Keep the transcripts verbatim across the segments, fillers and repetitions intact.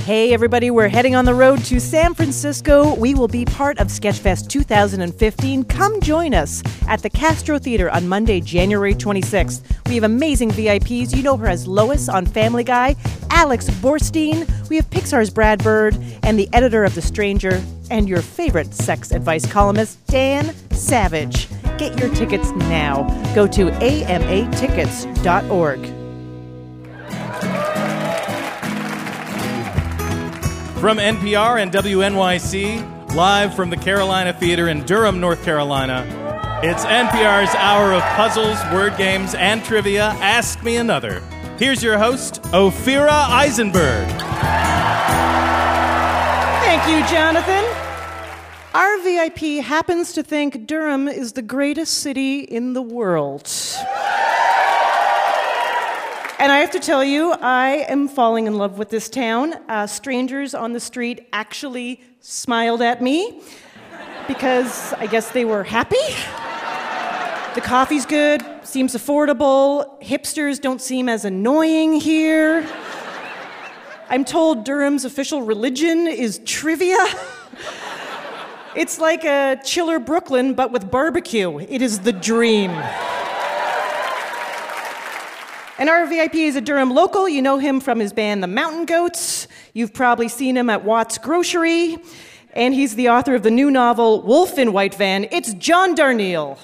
Hey everybody, we're heading on the road to San Francisco. We will be part of Sketchfest two thousand fifteen. Come join us at the Castro Theater on Monday, January twenty-sixth. We have amazing V I Ps. You know her as Lois on Family Guy, Alex Borstein. We have Pixar's Brad Bird and the editor of The Stranger and your favorite sex advice columnist, Dan Savage. Get your tickets now. Go to A M A tickets dot org. From N P R and W N Y C, live from the Carolina Theater in Durham, North Carolina, it's N P R's hour of puzzles, word games, and trivia. Ask Me Another. Here's your host, Ophira Eisenberg. Thank you, Jonathan. Our V I P happens to think Durham is the greatest city in the world. And I have to tell you, I am falling in love with this town. Uh, strangers on the street actually smiled at me because I guess they were happy. The coffee's good, seems affordable. Hipsters don't seem as annoying here. I'm told Durham's official religion is trivia. It's like a chiller Brooklyn, but with barbecue. It is the dream. And our V I P is a Durham local. You know him from his band, The Mountain Goats. You've probably seen him at Watts Grocery. And he's the author of the new novel, Wolf in White Van. It's John Darnielle.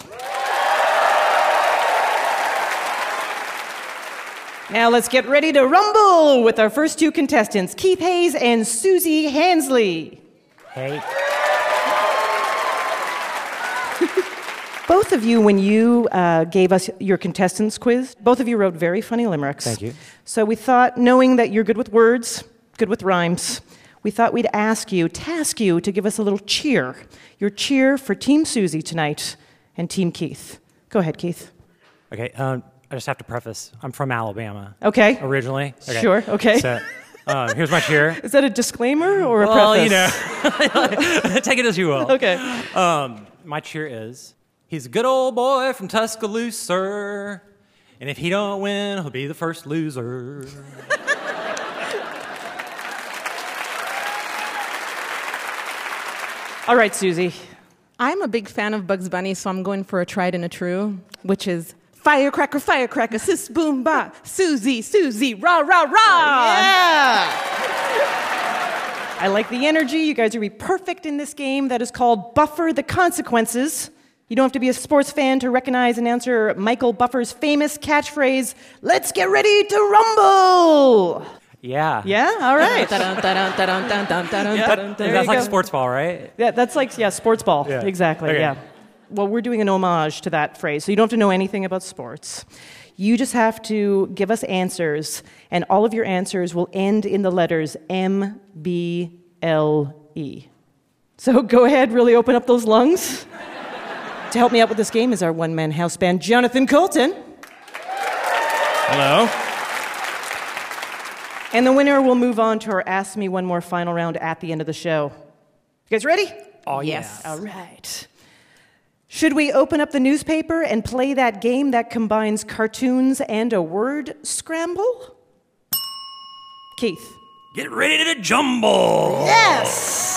Now let's get ready to rumble with our first two contestants, Keith Hayes and Susie Hansley. Hey. Both of you, when you uh, gave us your contestants quiz, both of you wrote very funny limericks. Thank you. So we thought, knowing that you're good with words, good with rhymes, we thought we'd ask you, task you to give us a little cheer. Your cheer for Team Susie tonight and Team Keith. Go ahead, Keith. Okay, um, I just have to preface, I'm from Alabama. Okay. Originally. Okay. Sure, okay. So, uh, here's my cheer. Is that a disclaimer or a well, preface? Well, you know, take it as you will. Okay. Um, my cheer is, he's a good old boy from Tuscaloosa, and if he don't win, he'll be the first loser. All right, Susie. I'm a big fan of Bugs Bunny, so I'm going for a tried and a true, which is firecracker, firecracker, sis, boom, ba, Susie, Susie, rah, rah, rah. Yeah! I like the energy. You guys are going to be perfect in this game that is called Buffer the Consequences. You don't have to be a sports fan to recognize and answer Michael Buffer's famous catchphrase, let's get ready to rumble! Yeah. Yeah? All right. That, There that's you like go. a sports ball, right? Yeah, that's like, yeah, sports ball. Yeah. Exactly, Okay. yeah. Well, we're doing an homage to that phrase, so you don't have to know anything about sports. You just have to give us answers, and all of your answers will end in the letters M, B, L, E. So go ahead, really open up those lungs. To help me out with this game is our one-man house band, Jonathan Colton. Hello. And the winner will move on to our Ask Me One More final round at the end of the show. You guys ready? Oh, Yes. All right. Should we open up the newspaper and play that game that combines cartoons and a word scramble? Keith. Get ready to jumble! Yes!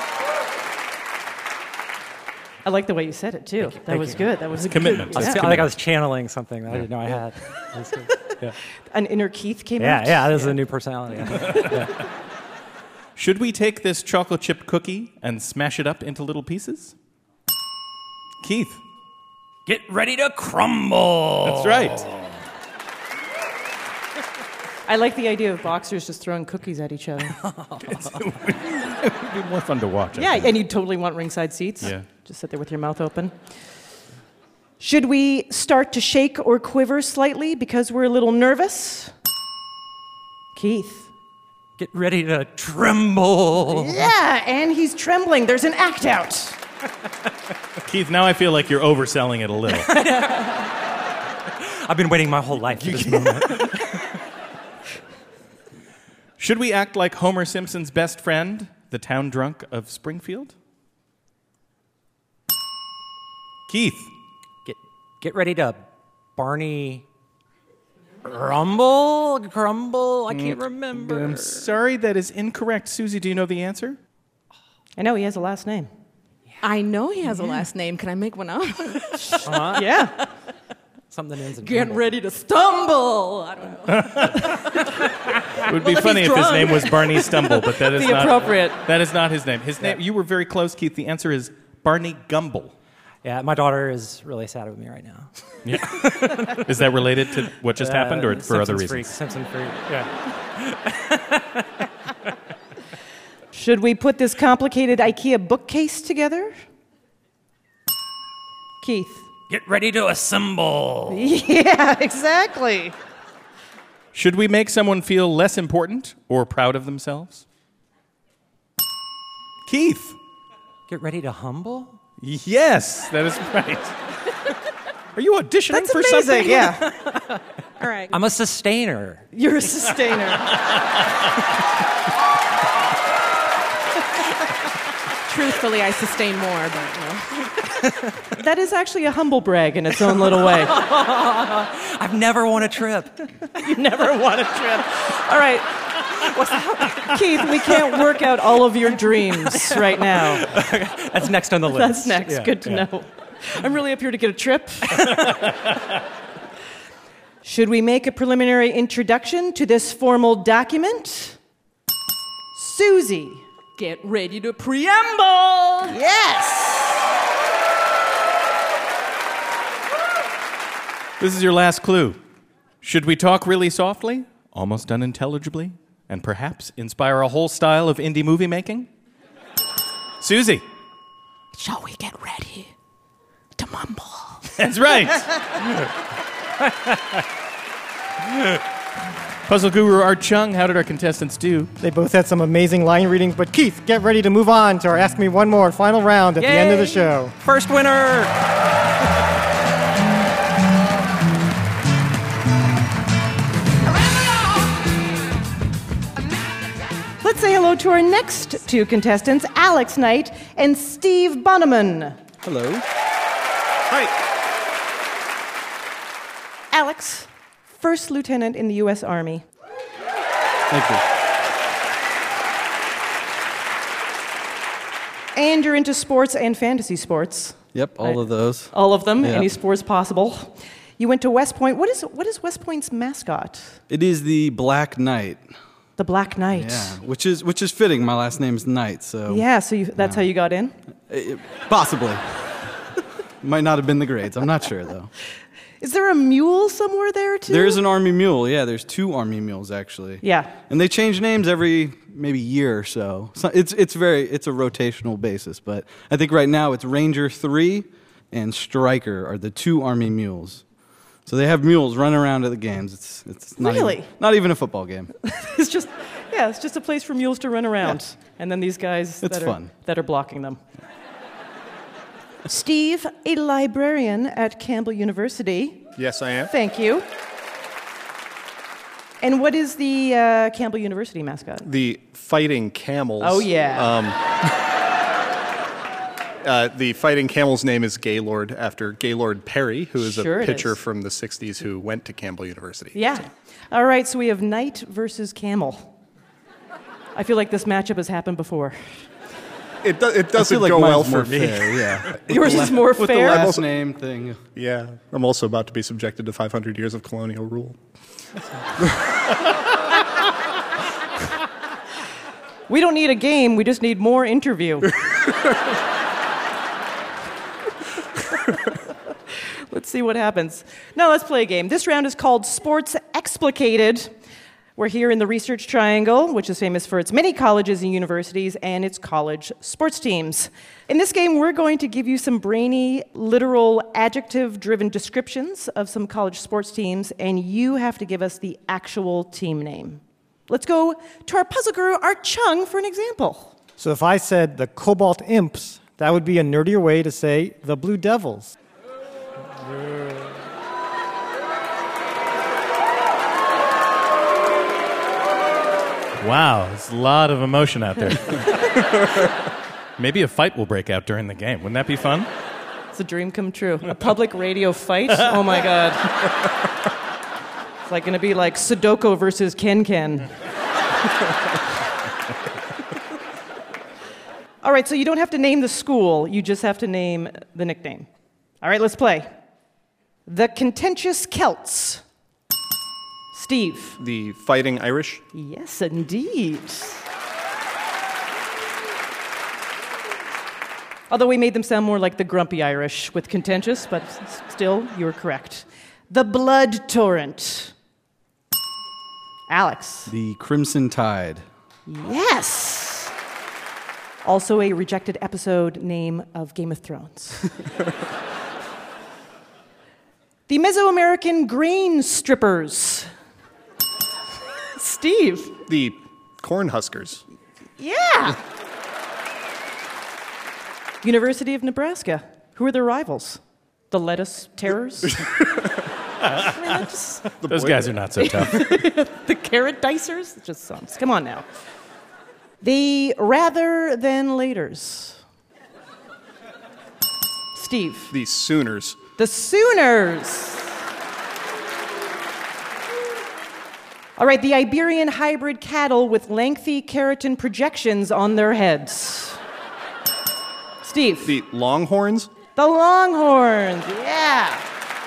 I like the way you said it, too. That Thank was you. good. That was a commitment. Good, I, was, yeah. I think I was channeling something that I didn't know I had. That was good. Yeah, An inner Keith came yeah, out? yeah, this is a new personality. Yeah. Should we take this chocolate chip cookie and smash it up into little pieces? Keith. Get ready to crumble! That's right. I like the idea of boxers just throwing cookies at each other. It would be more fun to watch. I Yeah, think. and you totally want ringside seats. Yeah. Just sit there with your mouth open. Should we start to shake or quiver slightly because we're a little nervous? Keith. Get ready to tremble! Yeah, and he's trembling. There's an act out. Keith, now I feel like you're overselling it a little. I've been waiting my whole life for this moment. Should we act like Homer Simpson's best friend, the town drunk of Springfield? Keith. Get get ready to Barney Rumble? Crumble? I can't remember. I'm sorry, that is incorrect. Susie, do you know the answer? I know he has a last name. I know he has a last name. Can I make one up? Uh-huh. Yeah. Something ends in Get rumble. ready to stumble. I don't know. It would be Well, if funny he's if his drunk. name was Barney Stumble, but that is The not appropriate. That is not his name. His name. You were very close, Keith. The answer is Barney Gumble. Yeah, my daughter is really sad with me right now. Is that related to what just Uh, happened, or for other Simpsons reasons? Freak, Simpson freak. Yeah. Should we put this complicated IKEA bookcase together? Keith. Get ready to assemble. Yeah, exactly. Should we make someone feel less important or proud of themselves? Keith. Get ready to humble. Yes, that is right. Are you auditioning That's for amazing, something? yeah. All right. I'm a sustainer. You're a sustainer. Truthfully, I sustain more, but you know. That is actually a humble brag in its own little way. I've never won a trip. You never want a trip. All right. Keith, we can't work out all of your dreams right now. That's next on the list. That's next. Yeah, Good to yeah. know. I'm really up here to get a trip. Should we make a preliminary introduction to this formal document? Susie. Get ready to preamble. Yes. This is your last clue. Should we talk really softly, almost unintelligibly, and perhaps inspire a whole style of indie movie making? Susie. Shall we get ready to mumble? That's right. Puzzle guru Art Chung, how did our contestants do? They both had some amazing line readings, but Keith, get ready to move on to our Ask Me One More final round at the end of the Yay! show. First winner. Let's say hello to our next two contestants, Alex Knight and Steve Bunneman. Hello. Hi. Alex, first lieutenant in the U S Army. Thank you. And you're into sports and fantasy sports. Yep, all Right. of those. All of them, Yeah. any sports possible. You went to West Point. What is, what is West Point's mascot? It is the Black Knight. The Black Knight. Yeah, which is which is fitting. My last name is Knight, so Yeah, so you, that's how you got in? It- possibly. Might not have been the grades. I'm not sure though. Is there a mule somewhere there, too? There is an Army mule. Yeah, there's two Army mules actually. Yeah. And they change names every maybe year or so. so it's it's very it's a rotational basis, but I think right now it's Ranger three and Striker are the two Army mules. So they have mules running around at the games. It's it's not Really? even, not even a football game. It's just, yeah, it's just a place for mules to run around. And then these guys It's that, fun. Are, that are blocking them. Steve, a librarian at Campbell University. Yes, I am. Thank you. And what is the uh, Campbell University mascot? The Fighting Camels. Oh, yeah. Um, uh, the Fighting Camels' name is Gaylord after Gaylord Perry, who is Sure a it pitcher is. from the sixties who went to Campbell University. Yeah. All right, so we have knight versus camel. I feel like this matchup has happened before. It, do, it I doesn't feel like go mine's well more for me. fair, yeah. Yours is more With fair. the last name thing. Yeah, I'm also about to be subjected to five hundred years of colonial rule. We don't need a game, we just need more interview. Let's see what happens. Now let's play a game. This round is called Sports Explicated. We're here in the Research Triangle, which is famous for its many colleges and universities and its college sports teams. In this game, we're going to give you some brainy, literal, adjective-driven descriptions of some college sports teams, and you have to give us the actual team name. Let's go to our puzzle guru, Art Chung, for an example. So if I said the Cobalt Imps, that would be a nerdier way to say the Blue Devils. Wow, there's a lot of emotion out there. Maybe a fight will break out during the game. Wouldn't that be fun? It's a dream come true. A public radio fight? Oh my God. It's like going to be like Sudoku versus Ken Ken. All right, so you don't have to name the school, you just have to name the nickname. All right, let's play. The Contentious Celts. Steve. The Fighting Irish. Yes, indeed. Although we made them sound more like the Grumpy Irish with contentious, but s- still, you were correct. The Blood Torrent. Alex. The Crimson Tide. Yes. Also a rejected episode name of Game of Thrones. The Mesoamerican Grain Strippers. Steve. The Cornhuskers. Yeah. University of Nebraska. Who are their rivals? The Lettuce Terrors? I mean, that just- Those guys are not so tough. the Carrot Dicers? Just songs. Come on now. The Rather Than Laters. Steve. The Sooners. The Sooners. All right, the Iberian hybrid cattle with lengthy keratin projections on their heads. Steve. The Longhorns. The Longhorns, yeah.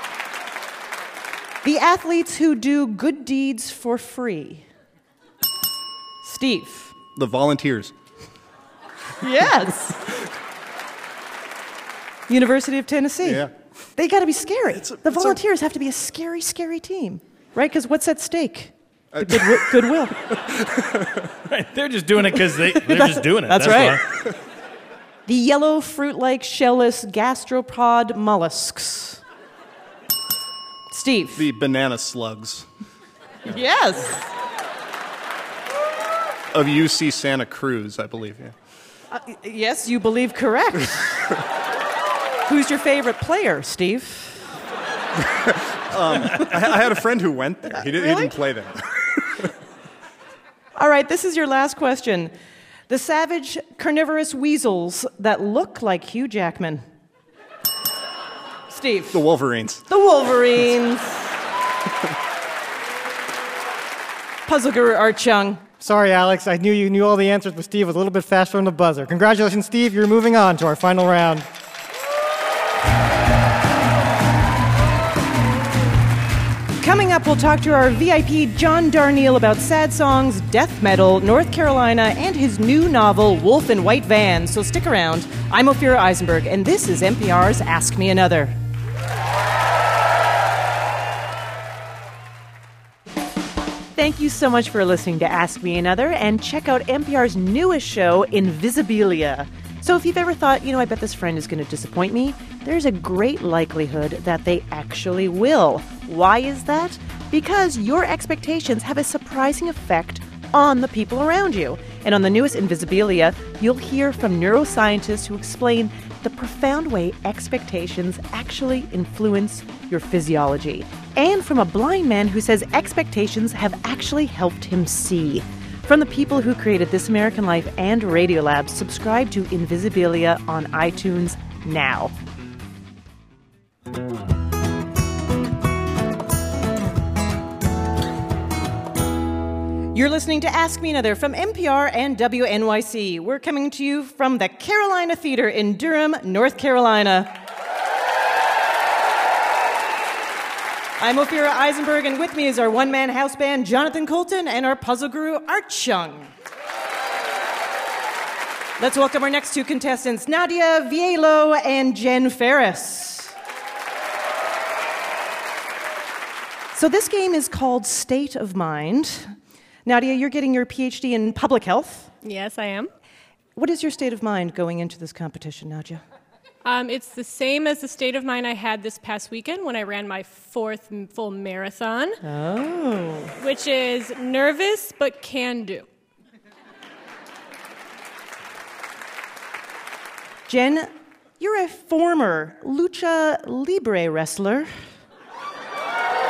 The athletes who do good deeds for free. Steve. The Volunteers. Yes. University of Tennessee. Yeah. They got to be scary. a- the it's a- Volunteers have to be a scary, scary team, right? Because what's at stake? The good, goodwill. Right, they're just doing it because they, they're just doing it. That's why. right. The yellow fruit-like shellless gastropod mollusks. Steve. The Banana Slugs. Yes. Of U C Santa Cruz, I believe. Yeah. Uh, yes, you believe correct. Who's your favorite player, Steve? I, I had a friend who went there. He, did, he Really? didn't play there. All right, this is your last question. The savage carnivorous weasels that look like Hugh Jackman. Steve. The Wolverines. The Wolverines. Puzzle Guru Art Chung. Sorry, Alex. I knew you knew all the answers, but Steve was a little bit faster on the buzzer. Congratulations, Steve. You're moving on to our final round. Coming up, we'll talk to our V I P John Darnielle about sad songs, death metal, North Carolina, and his new novel, Wolf in White Van. So stick around. I'm Ophira Eisenberg, and this is N P R's Ask Me Another. Thank you so much for listening to Ask Me Another, and check out N P R's newest show, Invisibilia. So if you've ever thought, you know, I bet this friend is going to disappoint me, there's a great likelihood that they actually will. Why is that? Because your expectations have a surprising effect on the people around you. And on the newest Invisibilia, you'll hear from neuroscientists who explain the profound way expectations actually influence your physiology. And from a blind man who says expectations have actually helped him see. From the people who created This American Life and Radiolab, subscribe to Invisibilia on iTunes now. You're listening to Ask Me Another from N P R and W N Y C. We're coming to you from the Carolina Theater in Durham, North Carolina. I'm Ophira Eisenberg, and with me is our one-man house band, Jonathan Colton, and our puzzle guru, Art Chung. Let's welcome our next two contestants, Nadia Vielo and Jen Ferris. So this game is called State of Mind. Nadia, you're getting your P H D in public health. Yes, I am. What is your state of mind going into this competition, Nadia? Um, it's the same as the state of mind I had this past weekend when I ran my fourth m- full marathon. Oh. Which is nervous but can do. Jen, you're a former lucha libre wrestler.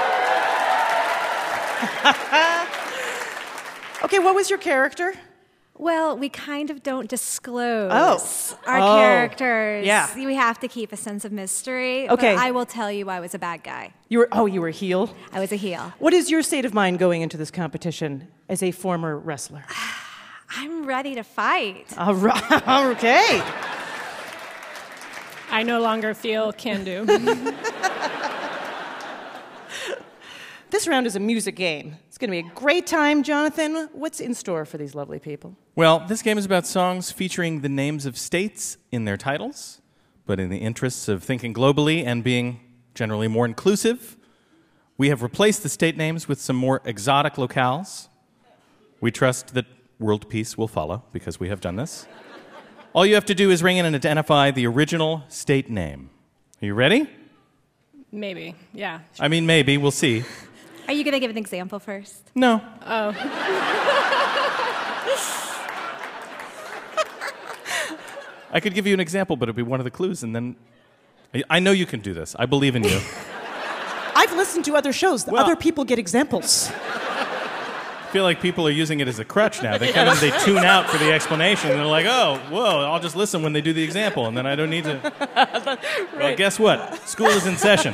Okay, what was your character? Well, we kind of don't disclose Oh. our Oh. characters. Yeah. We have to keep a sense of mystery. Okay. But I will tell you I was a bad guy. You were, oh, you were a heel? I was a heel. What is your state of mind going into this competition as a former wrestler? I'm ready to fight. All right. Okay. I no longer feel can do. This round is a music game. It's going to be a great time, Jonathan. What's in store for these lovely people? Well, this game is about songs featuring the names of states in their titles, but in the interests of thinking globally and being generally more inclusive, we have replaced the state names with some more exotic locales. We trust that world peace will follow because we have done this. All you have to do is ring in and identify the original state name. Are you ready? Maybe, yeah. I mean, maybe. We'll see. Are you going to give an example first? No. Oh. I could give you an example, but it'd be one of the clues, and then... I- I know you can do this. I believe in you. I've listened to other shows. Well- Other people get examples. I feel like people are using it as a crutch now. They come in, they tune out for the explanation, and they're like, oh, whoa, I'll just listen when they do the example, and then I don't need to... Well, guess what? School is in session.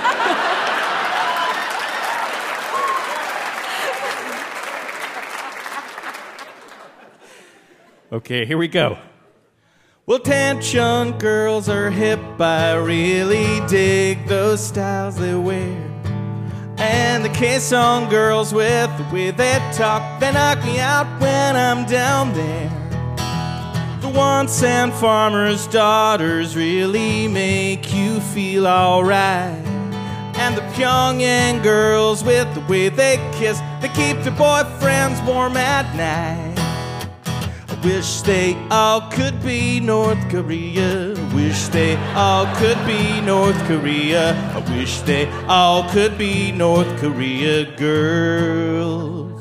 Okay, here we go. Well, attention, girls are hip. I really dig those styles they wear. And the K-song girls with the way they talk, they knock me out when I'm down there. The one-cent farmer's daughters really make you feel alright. And the Pyongyang girls with the way they kiss, they keep their boyfriends warm at night. I wish they all could be North Korea. Wish they all could be North Korea. I wish they all could be North Korea girls.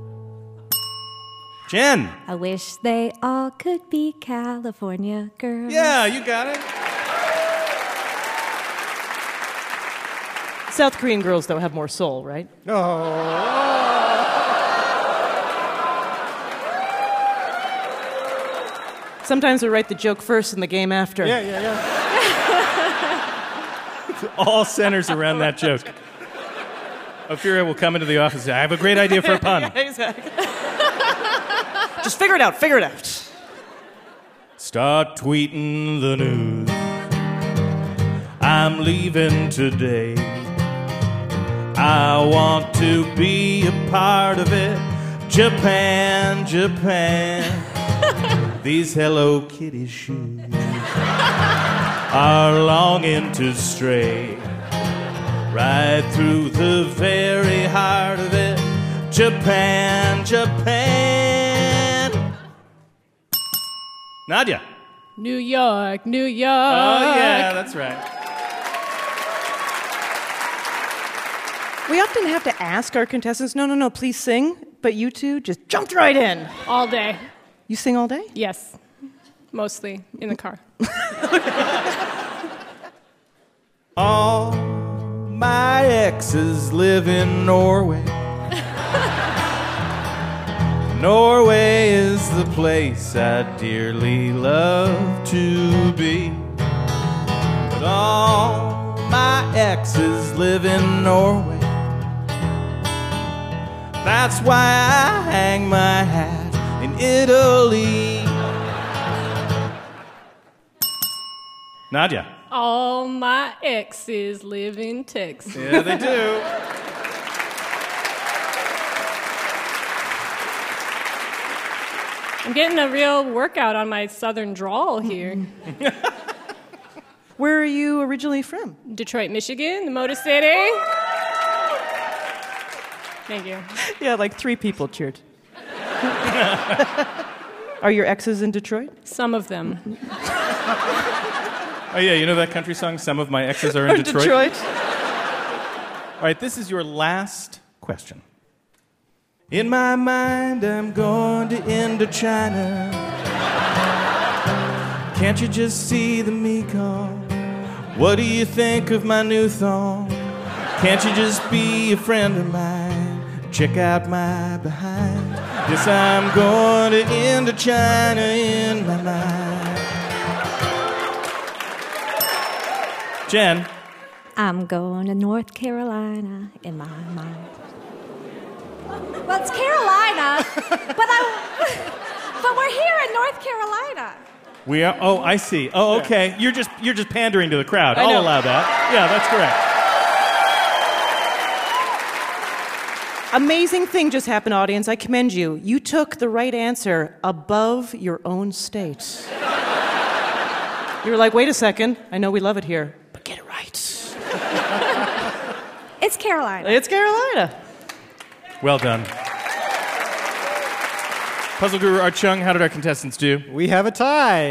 Jen. I wish they all could be California girls. Yeah, you got it. South Korean girls, though, have more soul, right? Oh. Sometimes we write the joke first and the game after. Yeah, yeah, yeah. All centers around that joke. Ophira will come into the office and say, I have a great idea for a pun. Yeah, exactly. Just figure it out, figure it out. Start tweeting the news. I'm leaving today. I want to be a part of it. Japan, Japan. These Hello Kitty shoes are longing to stray right through the very heart of it. Japan, Japan. Nadia. New York, New York. Oh, yeah, that's right. We often have to ask our contestants, no, no, no, please sing. But you two just jumped right in. All day. You sing all day? Yes. Mostly in the car. All my exes live in Norway. Norway is the place I dearly love to be. But all my exes live in Norway. That's why I hang my hat in Italy. Nadia. All my exes live in Texas. Yeah, they do. I'm getting a real workout on my southern drawl here. Where are you originally from? Detroit, Michigan, the Motor City. Thank you. Yeah, like three people cheered. Are your exes in Detroit? Some of them. Oh, yeah, you know that country song, Some of My Exes Are in Detroit? Detroit. All right, this is your last question. In my mind, I'm going to Indochina. Can't you just see the Mekong? What do you think of my new thong? Can't you just be a friend of mine? Check out my behind. Yes, I'm going to Indochina in my mind. Jen. I'm going to North Carolina in my mind. Well, it's Carolina, but I, but we're here in North Carolina. We are. Oh, I see. Oh, okay. You're just you're just pandering to the crowd. I I'll know. allow that. Yeah, that's correct. Amazing thing just happened, audience. I commend you. You took the right answer above your own state. You were like, wait a second. I know we love it here, but get it right. It's Carolina. It's Carolina. Well done. Puzzle Guru Art Chung, how did our contestants do? We have a tie.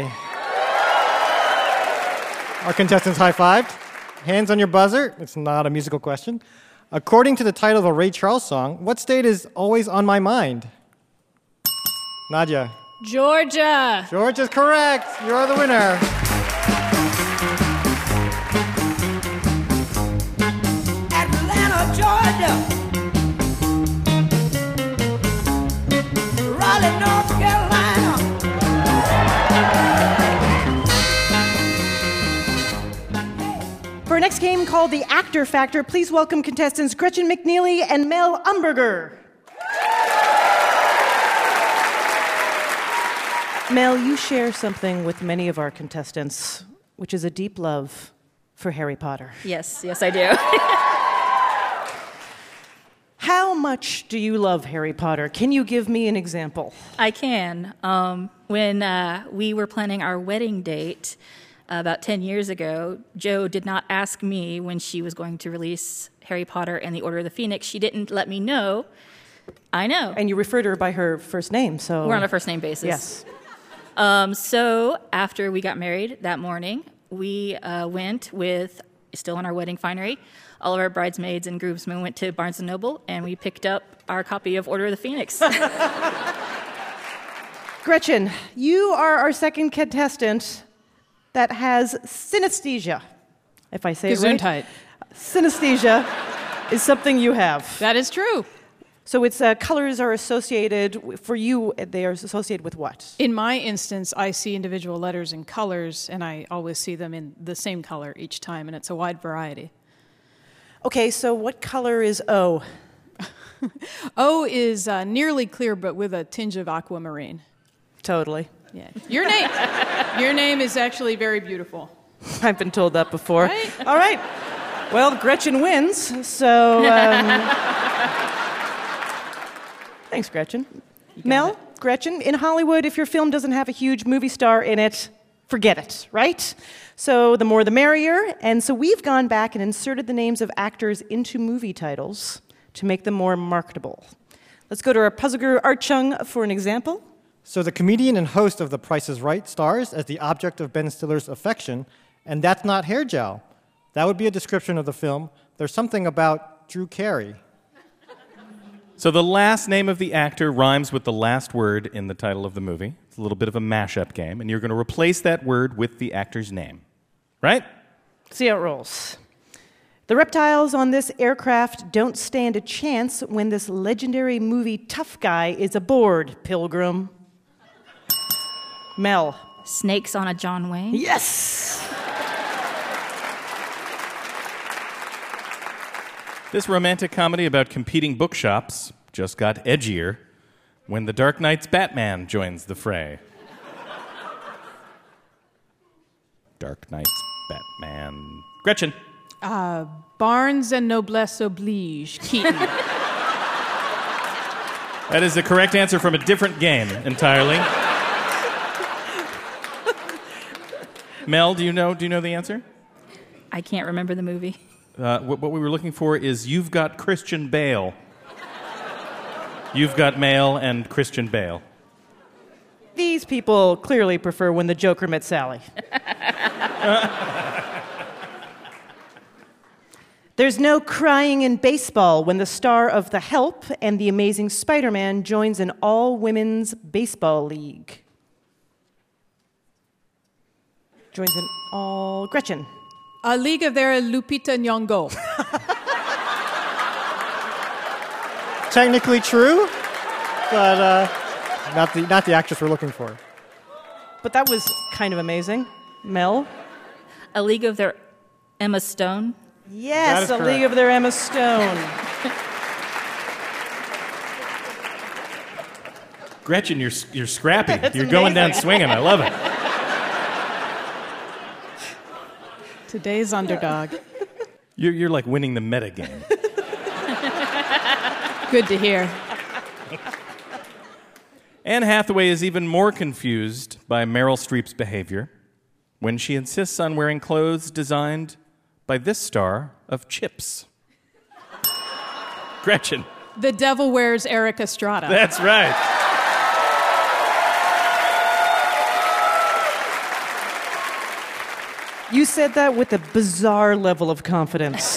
Our contestants high-fived. Hands on your buzzer. It's not a musical question. According to the title of a Ray Charles song, what state is always on my mind? Nadia. Georgia. George is correct. You are the winner. Atlanta, Georgia. Raleigh, North Carolina. For our next game called the Actor Factor, please welcome contestants Gretchen McNeely and Mel Umberger. Mel, you share something with many of our contestants, which is a deep love for Harry Potter. Yes, yes, I do. How much do you love Harry Potter? Can you give me an example? I can. Um, when uh, we were planning our wedding date uh, about ten years ago, Jo did not ask me when she was going to release Harry Potter and the Order of the Phoenix. She didn't let me know. I know. And you refer to her by her first name, so... We're on a first name basis. Yes. Um, so after we got married that morning, we uh, went with, still in our wedding finery, all of our bridesmaids and groomsmen went to Barnes and Noble, and we picked up our copy of Order of the Phoenix. Gretchen, you are our second contestant that has synesthesia. If I say it right. Gesundheit. Synesthesia is something you have. That is true. So it's uh, colors are associated, for you, they are associated with what? In my instance, I see individual letters in colors, and I always see them in the same color each time, and it's a wide variety. Okay, so what color is O? O is uh, nearly clear, but with a tinge of aquamarine. Totally. Yeah. Your name, your name is actually very beautiful. I've been told that before. Right? All right. Well, Gretchen wins, so... Um, thanks, Gretchen. Mel, it. Gretchen, in Hollywood, if your film doesn't have a huge movie star in it, forget it, right? So the more the merrier. And so we've gone back and inserted the names of actors into movie titles to make them more marketable. Let's go to our puzzle guru, Art Chung, for an example. So the comedian and host of The Price is Right stars as the object of Ben Stiller's affection, and that's not hair gel. That would be a description of the film. There's something about Drew Carey. So the last name of the actor rhymes with the last word in the title of the movie. It's a little bit of a mashup game, and you're going to replace that word with the actor's name. Right? See how it rolls. The reptiles on this aircraft don't stand a chance when this legendary movie tough guy is aboard, Pilgrim. Mel. Snakes on a John Wayne? Yes! This romantic comedy about competing bookshops just got edgier when The Dark Knight's Batman joins the fray. Dark Knight's Batman. Gretchen. Uh, Barnes and Noblesse Oblige, Keaton. That is the correct answer from a different game entirely. Mel, do you know, do you know the answer? I can't remember the movie. Uh, what, what we were looking for is You've Got Christian Bale. You've Got Mail and Christian Bale. These people clearly prefer When the Joker Met Sally. There's no crying in baseball when the star of The Help and The Amazing Spider-Man joins an all-women's baseball league. Joins an all... Gretchen. A League of Their Lupita Nyong'o. Technically true. but uh, not the not the actress we're looking for. But that was kind of amazing. Mel? A League of Their Emma Stone. Yes, A League of Their Emma Stone. Gretchen, you're you're scrappy. That's you're going down amazing. swinging. I love it. Today's underdog. You're you're like winning the meta game. Good to hear. Anne Hathaway is even more confused by Meryl Streep's behavior when she insists on wearing clothes designed by this star of Chips. Gretchen. The Devil Wears Eric Estrada. That's right. You said that with a bizarre level of confidence.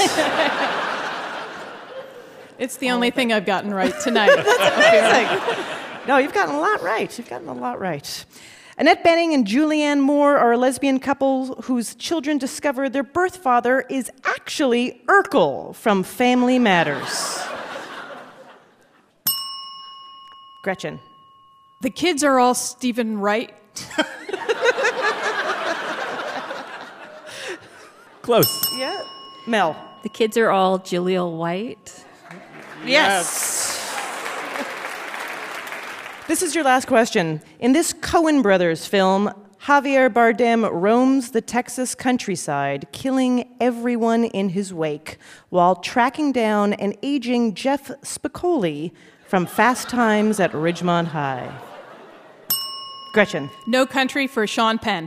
It's the only thing I've gotten right tonight. Amazing. No, you've gotten a lot right. You've gotten a lot right. Annette Bening and Julianne Moore are a lesbian couple whose children discover their birth father is actually Urkel from Family Matters. Gretchen. The kids are all Stephen Wright. Close. Yeah. Mel. The kids are all Jaleel White. Yes. This is your last question. In this Coen Brothers film, Javier Bardem roams the Texas countryside, killing everyone in his wake while tracking down an aging Jeff Spicoli from Fast Times at Ridgemont High. Gretchen. No Country for Sean Penn.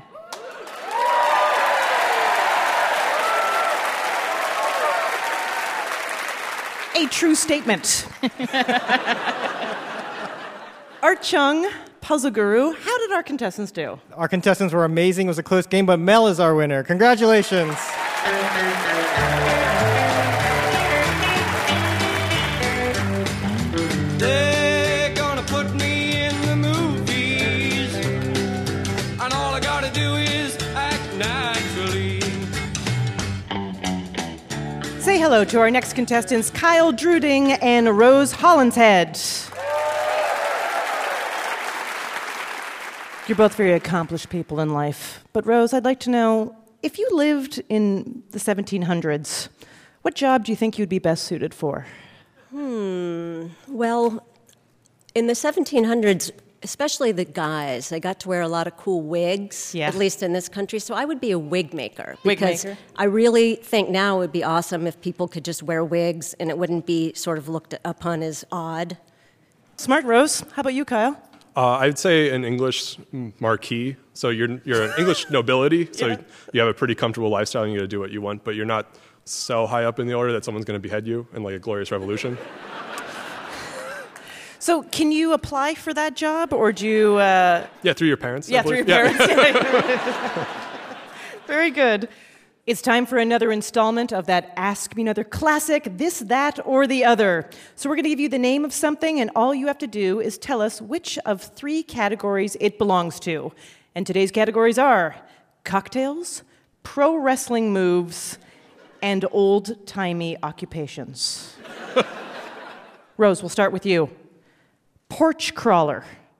A true statement. Art Chung, Puzzle Guru, how did our contestants do? Our contestants were amazing. It was a close game, but Mel is our winner. Congratulations. They're gonna put me in the movies, and all I gotta do is act naturally. Say hello to our next contestants, Kyle Druding and Rose Hollinshead. You're both very accomplished people in life. But Rose, I'd like to know, if you lived in the seventeen hundreds, what job do you think you'd be best suited for? Hmm. Well, in the seventeen hundreds, especially the guys, they got to wear a lot of cool wigs, Yeah. at least in this country. So I would be a wig maker. Wig because maker. I really think now it would be awesome if people could just wear wigs and it wouldn't be sort of looked upon as odd. Smart, Rose. How about you, Kyle? Uh, I'd say an English marquis. So you're you're an English nobility. So Yeah. you have a pretty comfortable lifestyle and you get to do what you want, but you're not so high up in the order that someone's going to behead you in like a glorious revolution. So can you apply for that job, or do you... Uh... Yeah, through your parents. I Yeah, through your believe. parents. Very good. It's time for another installment of that Ask Me Another classic, This, That, or the Other. So we're going to give you the name of something, and all you have to do is tell us which of three categories it belongs to. And today's categories are cocktails, pro wrestling moves, and old-timey occupations. Rose, we'll start with you. Porch crawler.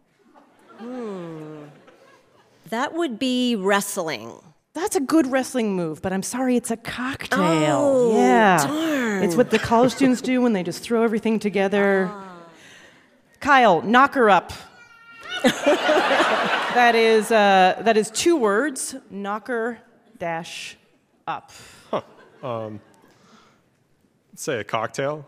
Hmm. That would be wrestling. That's a good wrestling move, but I'm sorry, it's a cocktail. Oh, yeah. darn. It's what the college students do when they just throw everything together. Kyle, knock her up. that is uh, that is two words, knocker dash up. Huh. Um, say a cocktail.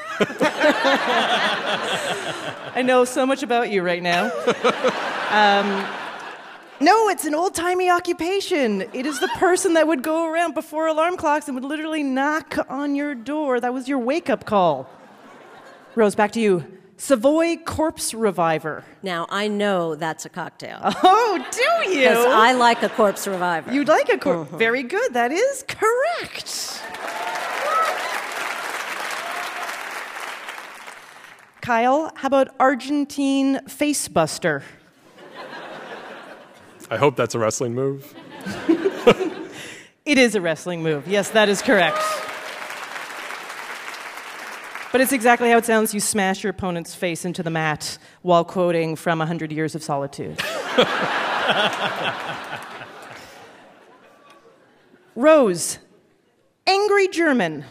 I know so much about you right now. Um, no, it's an old-timey occupation. It is the person that would go around before alarm clocks and would literally knock on your door. That was your wake-up call. Rose, back to you. Savoy Corpse Reviver. Now, I know that's a cocktail. Oh, do you? Because I like a corpse reviver. You like a corpse? Uh-huh. Very good. That is correct. Kyle, how about Argentine Facebuster? I hope that's a wrestling move. It is a wrestling move. Yes, that is correct. But it's exactly how it sounds. You smash your opponent's face into the mat while quoting from A Hundred Years of Solitude. Rose, angry German.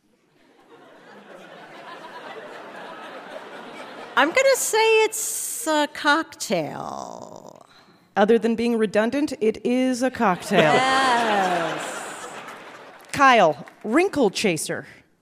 I'm going to say it's a cocktail. Other than being redundant, it is a cocktail. Yes. Kyle, wrinkle chaser.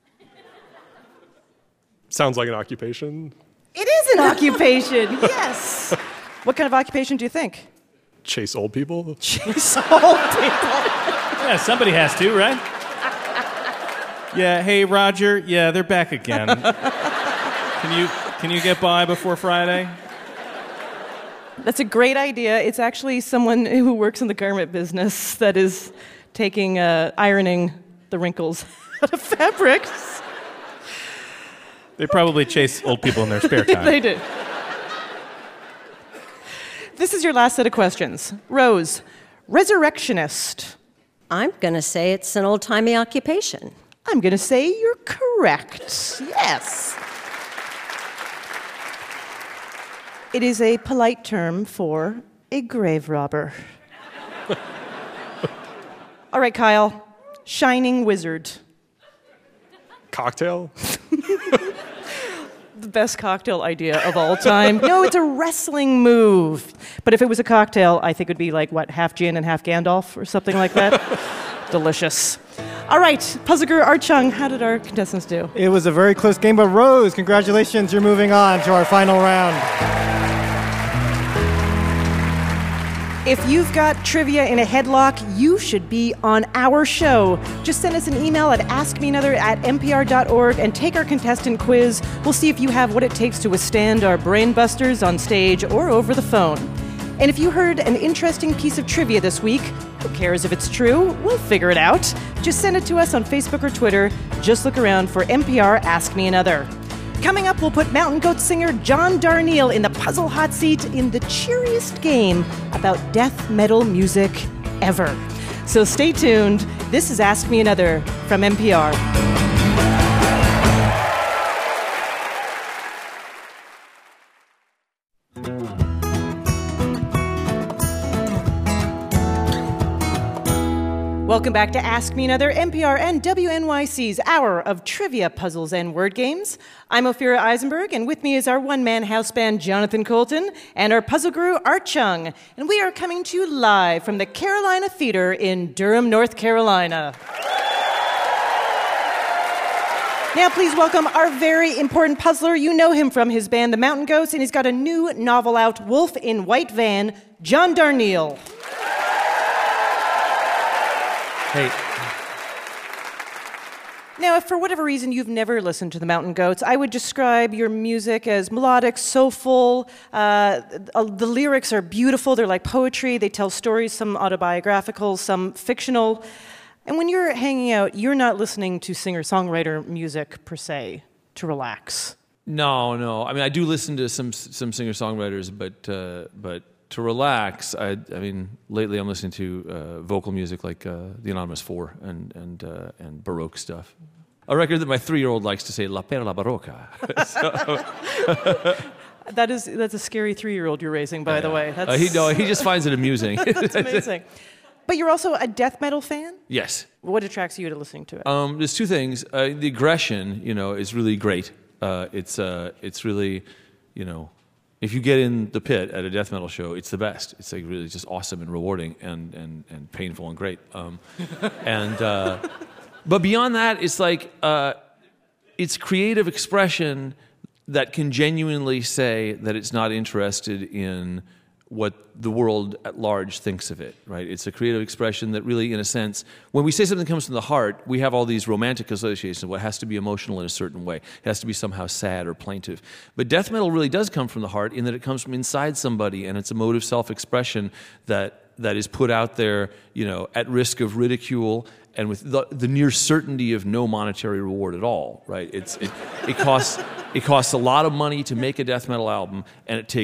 Sounds like an occupation. It is an occupation, yes. What kind of occupation do you think? Chase old people. Chase old people. Yeah, somebody has to, right? Yeah, hey, Roger. Yeah, they're back again. Can you can you get by before Friday? That's a great idea. It's actually someone who works in the garment business that is taking, uh, ironing the wrinkles out of fabrics. They probably chase old people in their spare time. They do. This is your last set of questions. Rose, resurrectionist. I'm going to say it's an old-timey occupation. I'm going to say you're correct. Yes. It is a polite term for a grave robber. All right, Kyle. Shining wizard. Cocktail? The best cocktail idea of all time. No, it's a wrestling move. But if it was a cocktail, I think it would be like, what, half gin and half Gandalf or something like that? Delicious. All right, Puzzle Guru Art Chung, how did our contestants do? It was a very close game, but Rose, congratulations, you're moving on to our final round. If you've got trivia in a headlock, you should be on our show. Just send us an email at askmeanother at n p r dot org and take our contestant quiz. We'll see if you have what it takes to withstand our brain busters on stage or over the phone. And if you heard an interesting piece of trivia this week, who cares if it's true? We'll figure it out. Just send it to us on Facebook or Twitter. Just look around for N P R Ask Me Another. Coming up, we'll put Mountain Goat singer John Darnielle in the puzzle hot seat in the cheeriest game about death metal music ever. So stay tuned. This is Ask Me Another from N P R. Welcome back to Ask Me Another, N P R and W N Y C's hour of trivia, puzzles, and word games. I'm Ophira Eisenberg, and with me is our one-man house band, Jonathan Colton, and our puzzle guru, Art Chung. And we are coming to you live from the Carolina Theater in Durham, North Carolina. Now, please welcome our very important puzzler. You know him from his band, The Mountain Goats, and he's got a new novel out, Wolf in White Van, John Darnielle. Hey. Now, if for whatever reason you've never listened to the Mountain Goats, I would describe your music as melodic, soulful. Uh, the lyrics are beautiful. They're like poetry. They tell stories, some autobiographical, some fictional. And when you're hanging out, you're not listening to singer-songwriter music, per se, to relax. No, no. I mean, I do listen to some some singer-songwriters, but uh, but to relax, I, I mean, lately I'm listening to uh, vocal music like uh, the Anonymous Four and and uh, and Baroque stuff. A record that my three-year-old likes to say, La Perla Barocca. So, that is, that's a scary three-year-old you're raising, by yeah. the way. That's... Uh, he, no, he just finds it amusing. That's amazing. But you're also a death metal fan? Yes. What attracts you to listening to it? Um, there's two things. Uh, the aggression, you know, is really great. Uh, it's uh, it's really, you know, if you get in the pit at a death metal show, it's the best. It's like really just awesome and rewarding and and, and painful and great. Um, and uh, but beyond that, it's like uh, it's creative expression that can genuinely say that it's not interested in what the world at large thinks of it, right? It's a creative expression that really, in a sense, when we say something comes from the heart, we have all these romantic associations of what has to be emotional in a certain way. It has to be somehow sad or plaintive. But death metal really does come from the heart in that it comes from inside somebody, and it's a mode of self-expression that that is put out there, you know, at risk of ridicule and with the, the near certainty of no monetary reward at all, right? It's it, it costs it costs a lot of money to make a death metal album, and it takes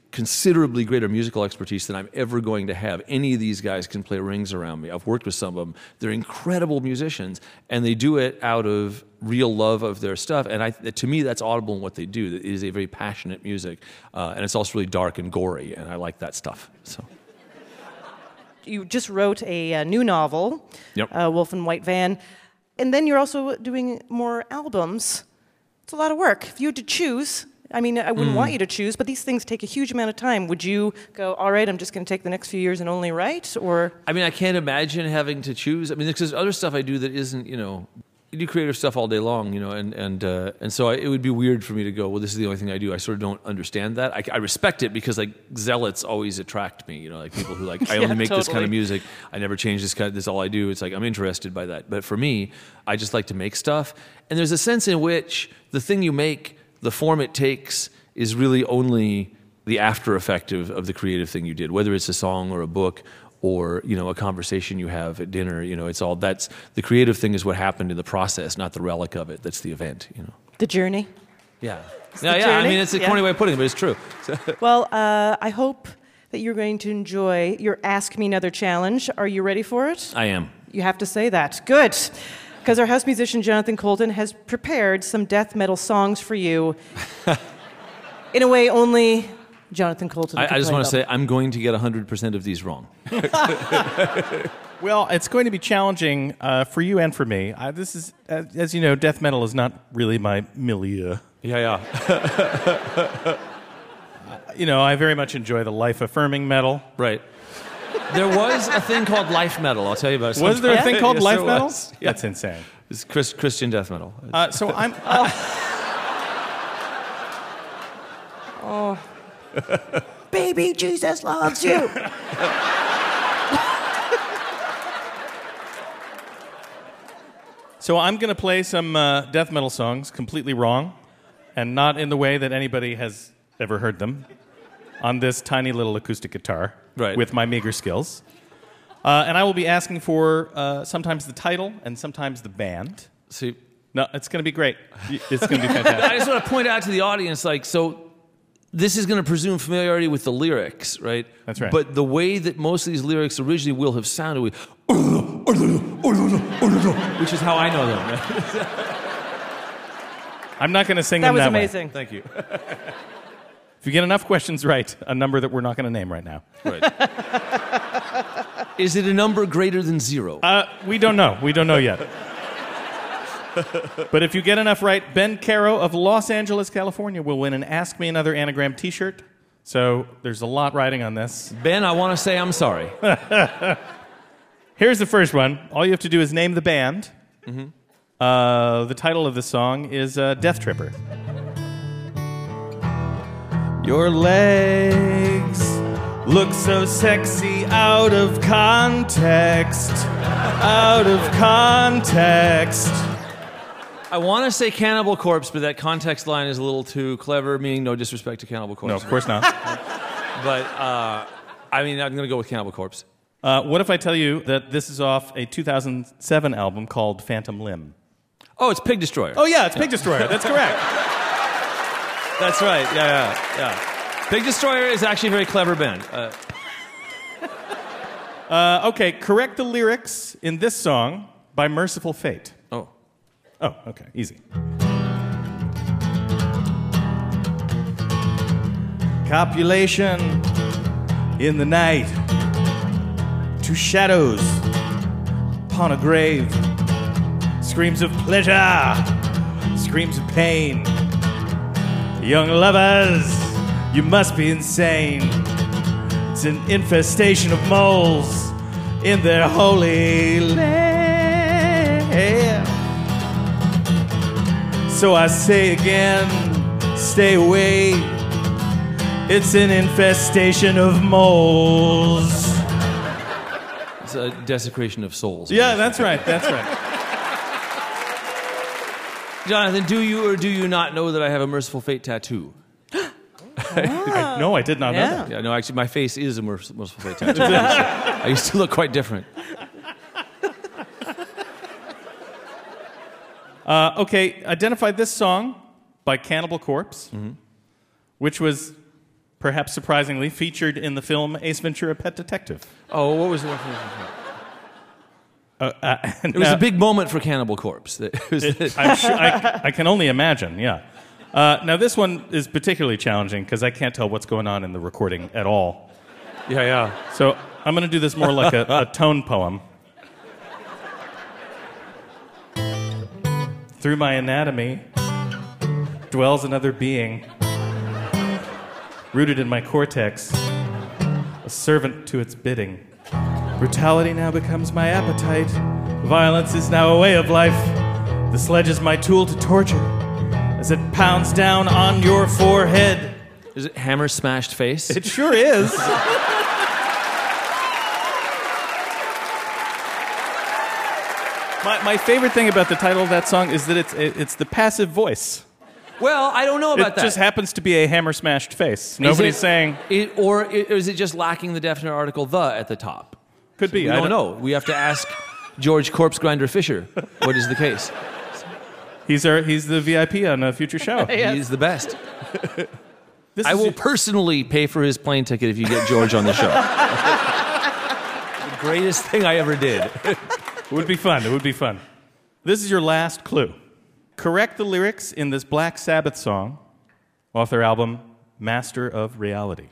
considerably greater musical expertise than I'm ever going to have. Any of these guys can play rings around me. I've worked with some of them. They're incredible musicians, and they do it out of real love of their stuff. And I, to me, that's audible in what they do. It is a very passionate music, uh, and it's also really dark and gory, and I like that stuff. So. You just wrote a, uh new novel, Yep. uh, Wolf and White Van, and then you're also doing more albums. It's a lot of work. If you had to choose, I mean, I wouldn't Mm. want you to choose, but these things take a huge amount of time. Would you go, all right, I'm just going to take the next few years and only write, or? I mean, I can't imagine having to choose. I mean, there's other stuff I do that isn't, you know, you do creative stuff all day long, you know, and and uh, and so I, it would be weird for me to go, well, this is the only thing I do. I sort of don't understand that. I, I respect it because like zealots always attract me, you know, like people who like I Yeah, only make this kind totally. of music. I never change this kind. This is all I do. It's like I'm interested by that. But for me, I just like to make stuff, and there's a sense in which the thing you make, the form it takes, is really only the after effect of, of the creative thing you did, whether it's a song or a book or, you know, a conversation you have at dinner. You know, it's all, that's, the creative thing is what happened in the process, not the relic of it. That's the event, you know. The journey. Yeah. It's Yeah, the yeah, I journey. mean, it's a Yeah. corny way of putting it, but it's true. Well, uh, I hope that you're going to enjoy your Ask Me Another challenge. Are you ready for it? I am. You have to say that. Good. Because our house musician, Jonathan Colton, has prepared some death metal songs for you. In a way, only Jonathan Colton I, can I just play want to them. say I'm going to get one hundred percent of these wrong. Well, it's going to be challenging uh, for you and for me. I, this is, uh, as you know, death metal is not really my milieu. Yeah, yeah. You know, I very much enjoy the life-affirming metal. Right. There was a thing called life metal. I'll tell you about it. Was there a thing called Yes, life there metal? was. That's insane. It's Chris, Christian death metal. Uh, so I'm. Oh. Baby Jesus loves you. So I'm going to play some uh, death metal songs completely wrong, and not in the way that anybody has ever heard them, on this tiny little acoustic guitar Right. with my meager skills. Uh, and I will be asking for uh, sometimes the title and sometimes the band. See, no, it's going to be great. It's going to be fantastic. I just want to point out to the audience, like, so this is going to presume familiarity with the lyrics, right? That's right. But the way that most of these lyrics originally will have sounded, with, which is how I know them. I'm not going to sing That them was that way. amazing. Thank you. If you get enough questions right, a number that we're not going to name right now. Right. Is it a number greater than zero? Uh, we don't know. We don't know yet. But if you get enough right, Ben Caro of Los Angeles, California will win an Ask Me Another Anagram t-shirt. So there's a lot riding on this. Ben, I want to say I'm sorry. Here's the first one. All you have to do is name the band. Mm-hmm. Uh, the title of the song is uh, Death Tripper. Your legs look so sexy out of context. Out of context. I want to say Cannibal Corpse, but that context line is a little too clever, meaning no disrespect to Cannibal Corpse. No, of course not. But, uh, I mean, I'm going to go with Cannibal Corpse. Uh, what if I tell you that this is off a two thousand seven album called Phantom Limb? Oh, it's Pig Destroyer. Oh, yeah, it's Pig Destroyer. That's correct. That's right. Yeah, yeah, yeah. Pig Destroyer is actually a very clever band. Uh, Uh, okay, correct the lyrics in this song by Merciful Fate. Oh. Oh, okay, easy. Copulation in the night. Two shadows upon a grave. Screams of pleasure. Screams of pain. Young lovers, you must be insane. It's an infestation of moles in their holy land. So I say again, stay away. It's an infestation of moles. it's a desecration of souls. Yeah, that's right, that's right. Jonathan, do you or do you not know that I have a Merciful Fate tattoo? I, no, I did not know Yeah. that. Yeah, no, actually, my face is a Merc- Merciful Fate tattoo. I used to look quite different. Uh, okay, identify this song by Cannibal Corpse, which was perhaps surprisingly, featured in the film Ace Ventura: Pet Detective. Oh, what was the one? Uh, uh, It was a big moment for Cannibal Corpse. It was- It- I'm sure, I, I can only imagine, yeah. Uh, now, this one is particularly challenging because I can't tell what's going on in the recording at all. Yeah, yeah. So I'm going to do this more like a, a tone poem. Through my anatomy dwells another being, rooted in my cortex, a servant to its bidding. Brutality now becomes my appetite. Violence is now a way of life. The sledge is my tool to torture as it pounds down on your forehead. Is it Hammer Smashed Face? It sure is. my, my favorite thing about the title of that song is that it's, it, it's the passive voice. Well, I don't know about it that. just happens to be a hammer smashed face. Nobody's Is it- saying... It, or i- is it just lacking the definite article "the" at the top? Could be. We I don't don't- know. We have to ask George Corpse Grinder Fisher what is the case. He's our he's the V I P on a future show. He's the best. This I is will your- personally pay for his plane ticket if you get George on the show. The greatest thing I ever did. It would be fun. It would be fun. This is your last clue. Correct the lyrics in this Black Sabbath song off their album Master of Reality.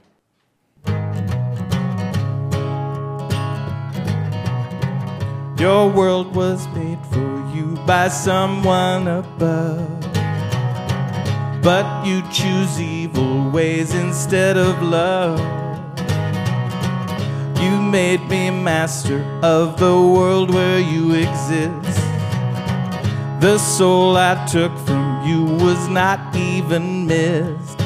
Your world was made for you by someone above, but you choose evil ways instead of love. You made me master of the world where you exist. The soul I took from you was not even missed.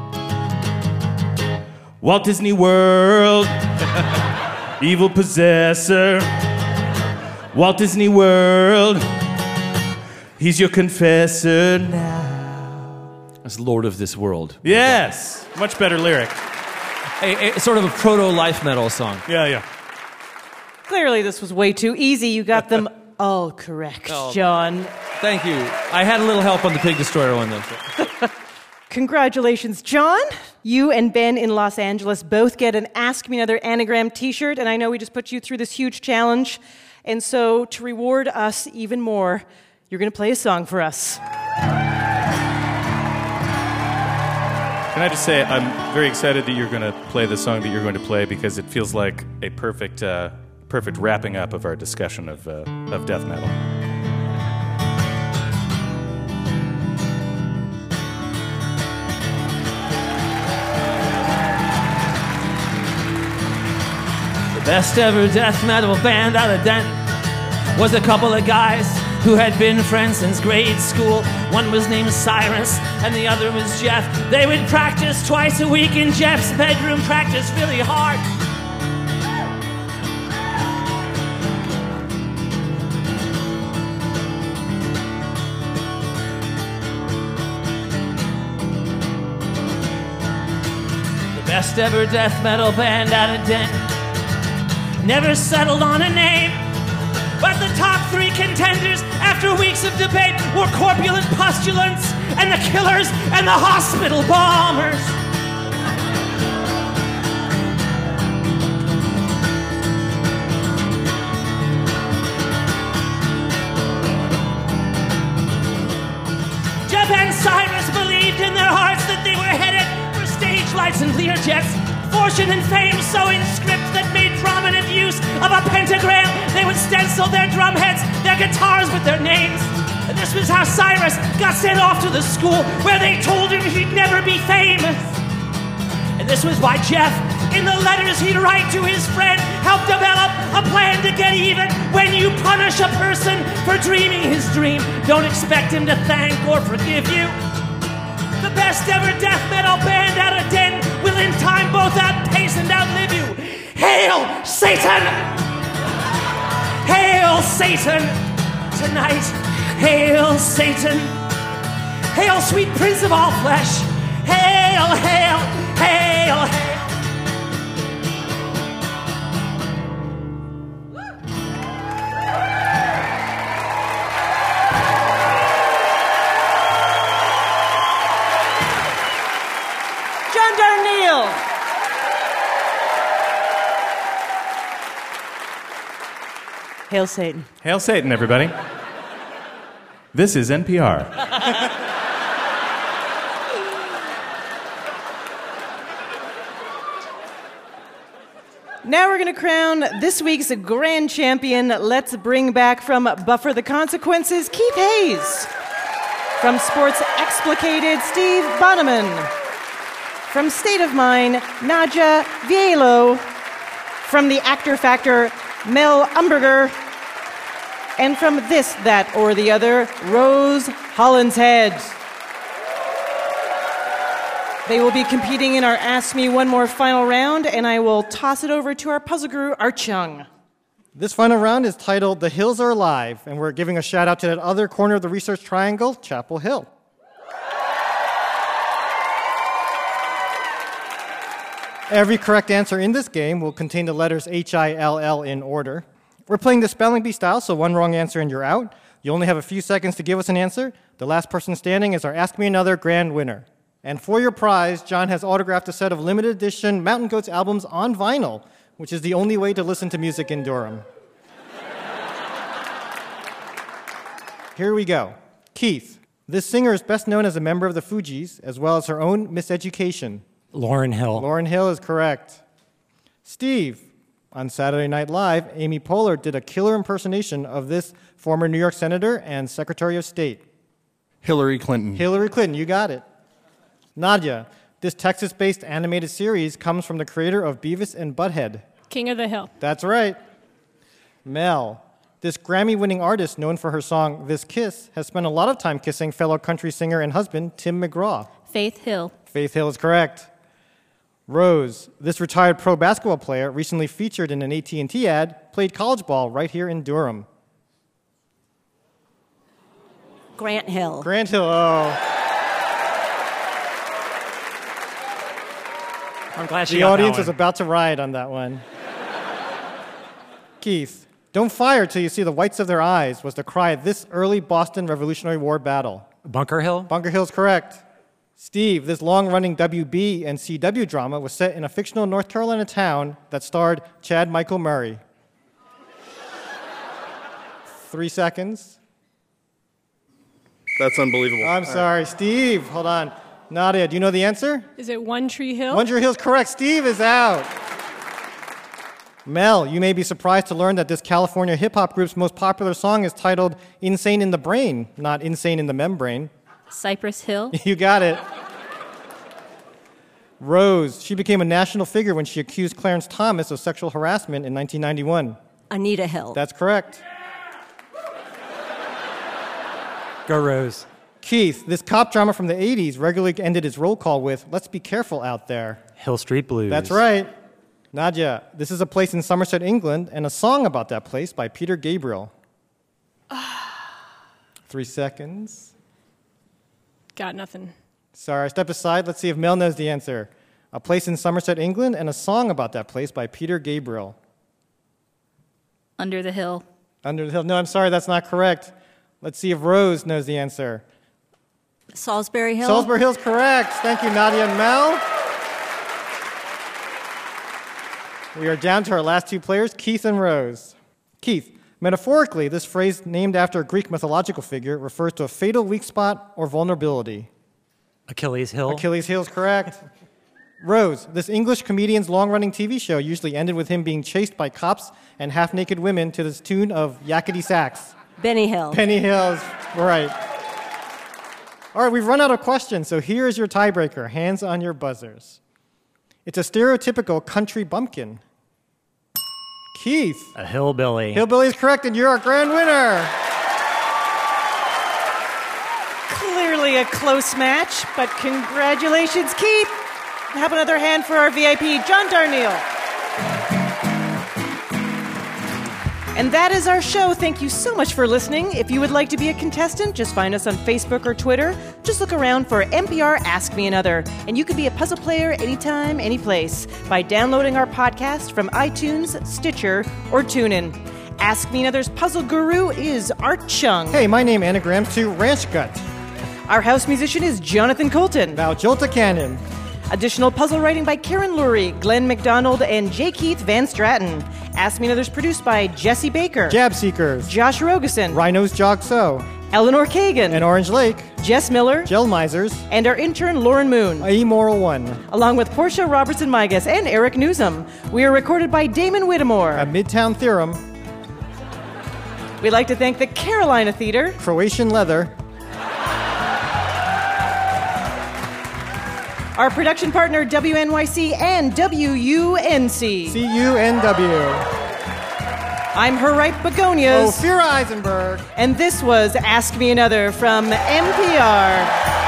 Walt Disney World, evil possessor. Walt Disney World, he's your confessor now. As Lord of this world. Yes, much better lyric. A, a, sort of a proto-life metal song. Yeah, yeah. Clearly, this was way too easy. You got them all correct, Oh. John. Thank you. I had a little help on the Pig Destroyer one, though. Congratulations, John. You and Ben in Los Angeles both get an Ask Me Another Anagram t-shirt, and I know we just put you through this huge challenge. And so, to reward us even more, you're going to play a song for us. Can I just say, I'm very excited that you're going to play the song that you're going to play because it feels like a perfect, uh, perfect wrapping up of our discussion of, uh, of death metal. Best ever death metal band out of Denton was a couple of guys who had been friends since grade school. One was named Cyrus and the other was Jeff. They would practice twice a week in Jeff's bedroom, practice really hard. The best ever death metal band out of Denton never settled on a name, but the top three contenders after weeks of debate were Corpulent Postulants and the Killers and the Hospital Bombers. Jeff and Cyrus believed in their hearts that they were headed for stage lights and Learjets, fortune and fame sewing scripts that made prominent use of a pentagram. They would stencil their drum heads, their guitars with their names. And this was how Cyrus got sent off to the school where they told him he'd never be famous. And this was why Jeff, in the letters he'd write to his friend, helped develop a plan to get even. When you punish a person for dreaming his dream, don't expect him to thank or forgive you. The best ever death metal band out of Denton will in time both outpace and outlive you. Hail Satan! Hail Satan! Tonight, hail Satan! Hail sweet prince of all flesh! Hail, hail, hail, hail! John Darnielle. Hail Satan. Hail Satan, everybody. This is N P R. Now we're going to crown this week's grand champion. Let's bring back from Buffer the Consequences, Keith Hayes. From Sports Explicated, Steve Bonneman. From State of Mind, Nadja Vielo. From The Actor Factor, Mel Umberger. And from This, That, or the Other, Rose Hollinshead. They will be competing in our Ask Me One More final round, and I will toss it over to our puzzle guru, Art Chung. This final round is titled The Hills Are Alive, and we're giving a shout out to that other corner of the Research Triangle, Chapel Hill. Every correct answer in this game will contain the letters H I L L in order. We're playing the spelling bee style, so one wrong answer and you're out. You only have a few seconds to give us an answer. The last person standing is our Ask Me Another grand winner. And for your prize, John has autographed a set of limited edition Mountain Goats albums on vinyl, which is the only way to listen to music in Durham. Here we go. Keith, this singer is best known as a member of the Fugees, as well as her own Miseducation. Lauryn Hill. Lauryn Hill is correct. Steve, on Saturday Night Live, Amy Poehler did a killer impersonation of this former New York Senator and Secretary of State. Hillary Clinton. Hillary Clinton, you got it. Nadia, this Texas-based animated series comes from the creator of Beavis and Butthead. King of the Hill. That's right. Mel, this Grammy-winning artist known for her song This Kiss has spent a lot of time kissing fellow country singer and husband Tim McGraw. Faith Hill. Faith Hill is correct. Rose, this retired pro basketball player recently featured in an A T and T ad, played college ball right here in Durham. Grant Hill. Grant Hill, oh. I'm glad she The got audience that is one. about to ride on that one. Keith, don't fire till you see the whites of their eyes was the cry of this early Boston Revolutionary War battle. Bunker Hill? Bunker Hill's correct. Steve, this long-running W B and C W drama was set in a fictional North Carolina town that starred Chad Michael Murray. Three seconds. That's unbelievable. I'm All sorry. right. Steve, hold on. Nadia, do you know the answer? Is it One Tree Hill? One Tree Hill's correct. Steve is out. Mel, you may be surprised to learn that this California hip-hop group's most popular song is titled Insane in the Brain, not Insane in the Membrane. Cypress Hill. You got it. Rose, she became a national figure when she accused Clarence Thomas of sexual harassment in nineteen ninety-one. Anita Hill. That's correct. Go Rose. Keith, this cop drama from the eighties regularly ended its roll call with, "Let's be careful out there." Hill Street Blues. That's right. Nadia, this is a place in Somerset, England, and a song about that place by Peter Gabriel. Three seconds. Got nothing. Sorry, step aside. Let's see if Mel knows the answer. A place in Somerset, England, and a song about that place by Peter Gabriel. Under the Hill. Under the Hill. No, I'm sorry, that's not correct. Let's see if Rose knows the answer. Salisbury Hill. Salisbury Hill's correct. Thank you, Nadia and Mel. We are down to our last two players, Keith and Rose. Keith, metaphorically, this phrase named after a Greek mythological figure refers to a fatal weak spot or vulnerability. Achilles Hill. Achilles Hill is correct. Rose, this English comedian's long-running T V show usually ended with him being chased by cops and half-naked women to the tune of yakety sax. Benny Hill. Benny Hill is right. All right, we've run out of questions, so here is your tiebreaker. Hands on your buzzers. It's a stereotypical country bumpkin. Keith. A hillbilly. Hillbilly is correct, and you're our grand winner. Clearly a close match, but congratulations, Keith. Have another hand for our V I P, John Darnielle. And that is our show. Thank you so much for listening. If you would like to be a contestant, just find us on Facebook or Twitter. Just look around for N P R Ask Me Another. And you can be a puzzle player anytime, anyplace by downloading our podcast from iTunes, Stitcher, or TuneIn. Ask Me Another's puzzle guru is Art Chung. Hey, my name anagrams to Ranch Gut. Our house musician is Jonathan Colton. Now Jolta Cannon. Additional puzzle writing by Karen Lurie, Glenn McDonald, and J. Keith Van Stratton. Ask Me Another's produced by Jesse Baker, Jab Seekers, Josh Rogeson, Rhinos Jog So, Eleanor Kagan, and Orange Lake, Jess Miller, Gel Misers, and our intern Lauren Moon, Amoral One, along with Portia Robertson Migas and Eric Newsom. We are recorded by Damon Whittemore at Midtown Theorem. We'd like to thank the Carolina Theater, Croatian Leather, our production partner W N Y C and W U N C. C U N W. I'm her right begonias. Ophira Eisenberg. And this was Ask Me Another from N P R.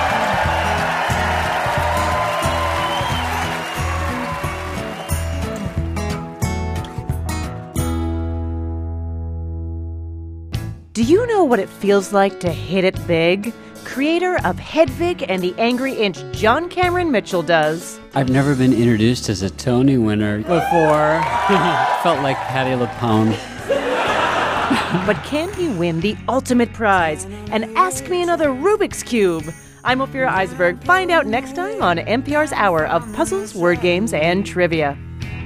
Do you know what it feels like to hit it big? Creator of Hedvig and the Angry Inch, John Cameron Mitchell does. I've never been introduced as a Tony winner before. Felt like Patti LuPone. But can he win the ultimate prize and Ask Me Another Rubik's Cube? I'm Ophira Eisenberg. Find out next time on N P R's Hour of Puzzles, Word Games, and Trivia.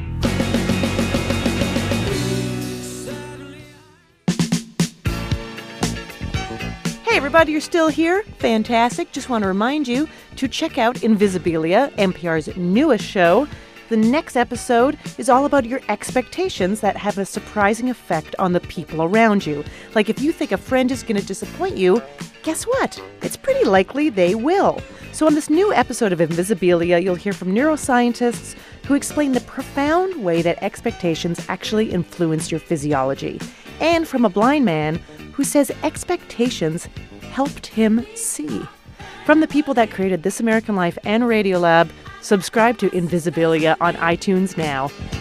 Hey everybody, you're still here? Fantastic. Just want to remind you to check out Invisibilia, N P R's newest show. The next episode is all about your expectations that have a surprising effect on the people around you. Like if you think a friend is going to disappoint you, guess what? It's pretty likely they will. So on this new episode of Invisibilia, you'll hear from neuroscientists who explain the profound way that expectations actually influence your physiology. And from a blind man who says expectations helped him see. From the people that created This American Life and Radiolab, subscribe to Invisibilia on iTunes now.